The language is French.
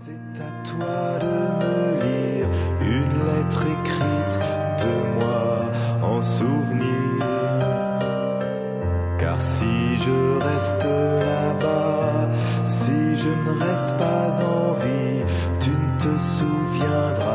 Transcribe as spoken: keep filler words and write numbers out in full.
C'est à toi de me lire une lettre écrite de moi en souvenir. Car si je reste là-bas, si je ne reste pas en vie, tu ne te souviendras